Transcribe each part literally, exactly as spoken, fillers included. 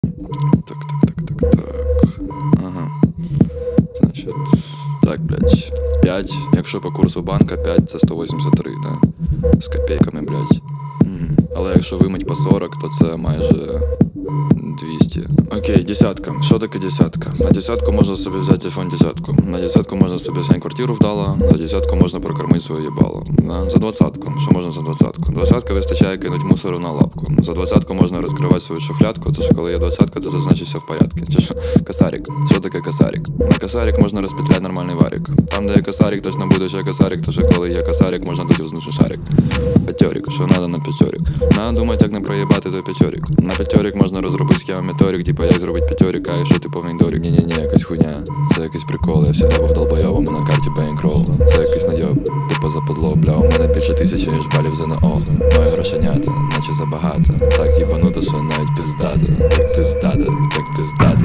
Так, так, так, так, так. Ага. Значить, так, блядь. п'ять, якщо по курсу банка, п'ять це сто вісімдесят три, да? З копійками, блядь. Мгм. Але якщо вимить по сорок, то це майже двісті. Окей, десятка. Що таке десятка? На десятку можна собі взяти iPhone десятку. На десятку можна собі зняти квартиру вдало. На десятку можна прокормити своє їбало. Да? За двадцятку. Що можна за двадцятку? Двадцятка вистачає кинуть мусору на лапку. За двадцятку можна розкривати свою шухлядку. Це що коли є двадцятка, то це значить все в порядку. Чи що? Косарик. Що таке косарик? На косарик можна розпетляти нормальний варик. Там, де є косарик, точно буде ще косарик. То що коли є косарик, можна дати взнушу шарик. П'ятьорик. Що надо на п'ятьорик? Надо думати, як не проїбати той п'ятьорик. На п'ятьорик можна розробити схему меторик, типа як зробити п'ятьорик, а якщо ти повний дорік. Ні-ні-ні, якась хуйня. Це якийсь прикол, я всегда був долбойовим на карті бейнкрол. Це якийсь найоб, типа западло, бля, у мене більше тисячі, ніж балів за ЗНО. Моє грошенята, наче забагато. Так їбануто, що навіть пиздато. Так пиздато, так пиздато.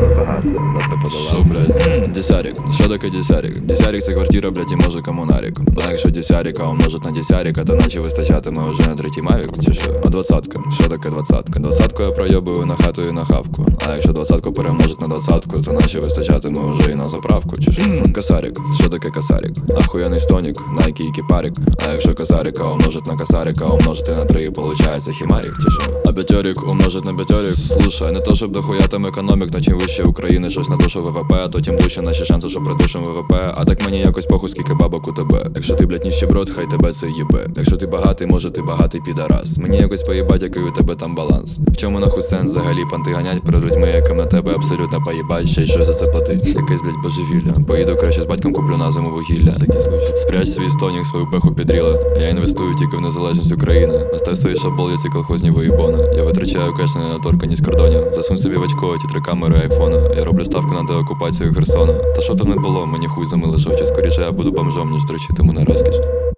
Що, блядь? Десярик. Що таке десярик? Десярик це квартира, блядь, і може комунарик. А якщо десярика умножить на десярика, то наче вистачатиме вже на третій мавік, чи що? А двадцятка. Що таке двадцятка? Двадцятку я пройобую на хату і на хавку. А якщо двадцятку перемножить на двадцятку, то наче вистачатиме вже і на заправку, чи що? Косарик. Що таке косарик? Ахуєнний стонік, найки і кіпарик. А якщо косарика умножить на косарика, умножити на три, получається хімарик, чи що? А п'ятьорик умножить на п'ятьорик. Слушай, не то щоб дохуя там економік, но чим вище України, щось на то, що ВВП, то тим лучше наші шанси, що придушим ВВП. А так мені якось похуй, скільки бабок у тебе. Якщо ти, блядь, ніщеброд, хай тебе це їбе. Якщо ти багатий, може ти багатий підарас. Мені якось поїбать, який у тебе там баланс. В чому нахуй сенс взагалі панти ганять перед людьми, яким на тебе абсолютно поїбать, ще й щось за це платить. Якесь, блядь, божевілля. Поїду краще з батьком, куплю на зиму вугілля. Спрячь свій стонік, свою беху підріла. Я інвестую тільки в незалежність України. Остав свої шабол, ці колхозні воїбони. Я витрачаю кеш на недоторканість кордонів. Засунь собі в очко ті три камери айфона. Я роблю ставку на деокупацію Херсона. Та що б там не було, мені хуй замило, що чи скоріше я буду бомжом, ніж дрочитиму на розкіш.